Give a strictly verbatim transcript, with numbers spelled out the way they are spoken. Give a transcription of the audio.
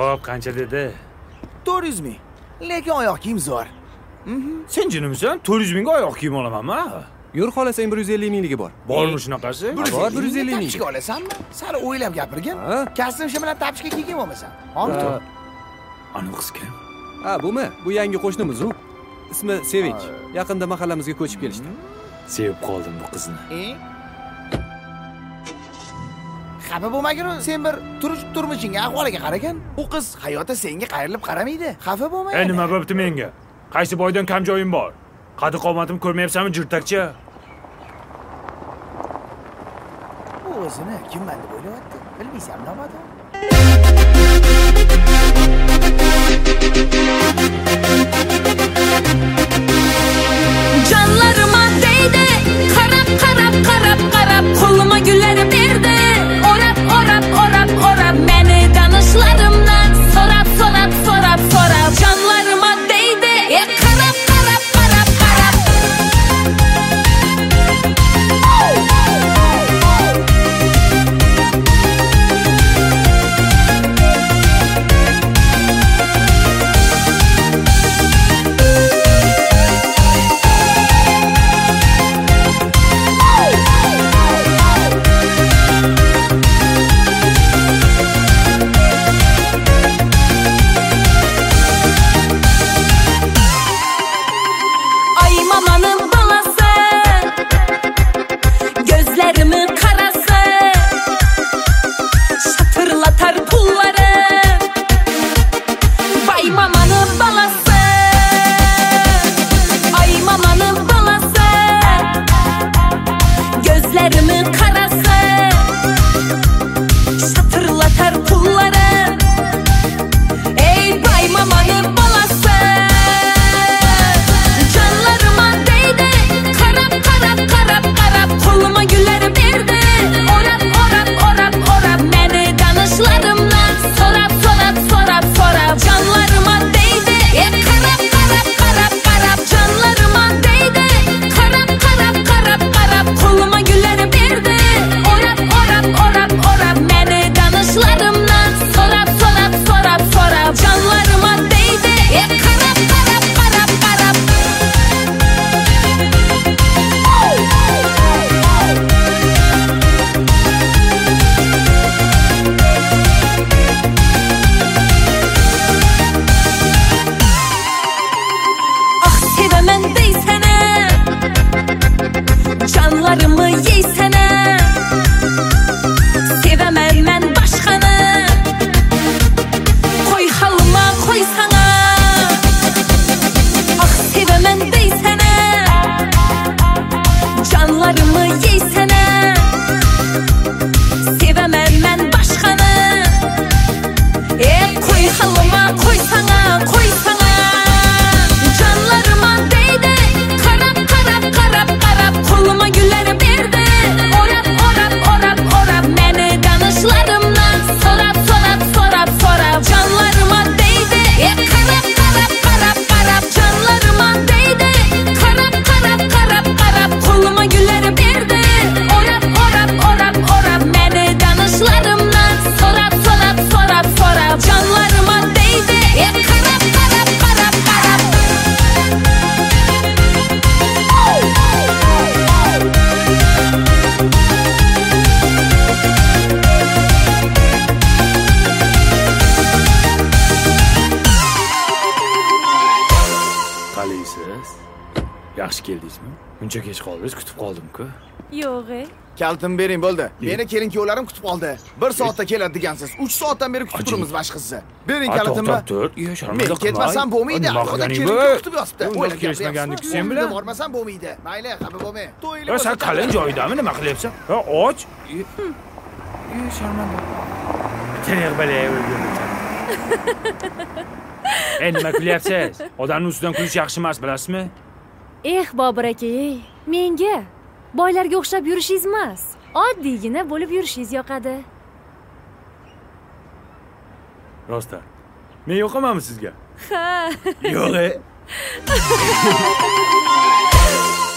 Xo'p, qancha dedi? to'rt yuz ming. Lekin oyoq kiyim zo'r. Sen jinimisan? to'rt yuz mingga oyoq kiyim olamanmi? Yur xohlasang bir yuz ellik mingligi bor. Bormi shunaqasi? Bor bir yuz ellik ming. Tapishga olasanmi? Sal o'ylab gapirgin. Kassim ishi bilan tapishga kiygan bo'lmasan. Oldi. Ana qiz kim? Ha, bumi? Bu yangi qo'shnimiz u. Ismi Sevinch. Yaqinda mahallamizga ko'chib kelishdi. Sevib qoldim bu qizni. E? Xafa bo'lmagin, sen bir turish turmushingga, ahvoliga qaragan. U qiz hayotda senga qayrilib qaramaydi. Xafa bo'lma. E nima bo'pti menga? Qaysi boydan kam joyim bor? Qadi qomatim ko'rmayapsanmi, jirtakcha? Bu o'zini kimman deb o'ylayapti? Bilmaysan, nobada. Canlarıma değdi, qarab qarab qarab qarab qo'lima gullarni berdi. Orab orab orab orab meni danışlarımdan so'rab so'rab so'rab so'rab canlarıma değdi, e qarab qarab qarab qarab Yaxshi keldingizmi? Uncha kech qoldingiz, kutib qoldim-ku. Yo'q. Kaltim bering bo'ldi. Meni kelin-kuyovlarim kutib qoldi. bir soatda keladi degansiz. uch soatdan beri kutib turibmiz boshqizni. Bering kaltimni. Men ketmasam bo'lmaydi. Xudo kelin kutib yotibdi. O'ylab kelishmagandik sen bilan. Bormasam bo'lmaydi. Mayli, xafa bo'lmang. To'ylar. Sen qalin joyidami, nima qilyapsan? Ha, och. Ey, sharmanda. Taniq balay o'ldirdim. Endi nima qilyapsiz? Odamning ustidan kulish yaxshi emas, bilasizmi? Eh, Bobur aka, menga boylarga o'xshab yurishingiz emas, oddiygina bo'lib yurishingiz yoqadi. Rosta. Men yoqamanmi sizga? Ha. Yo'q.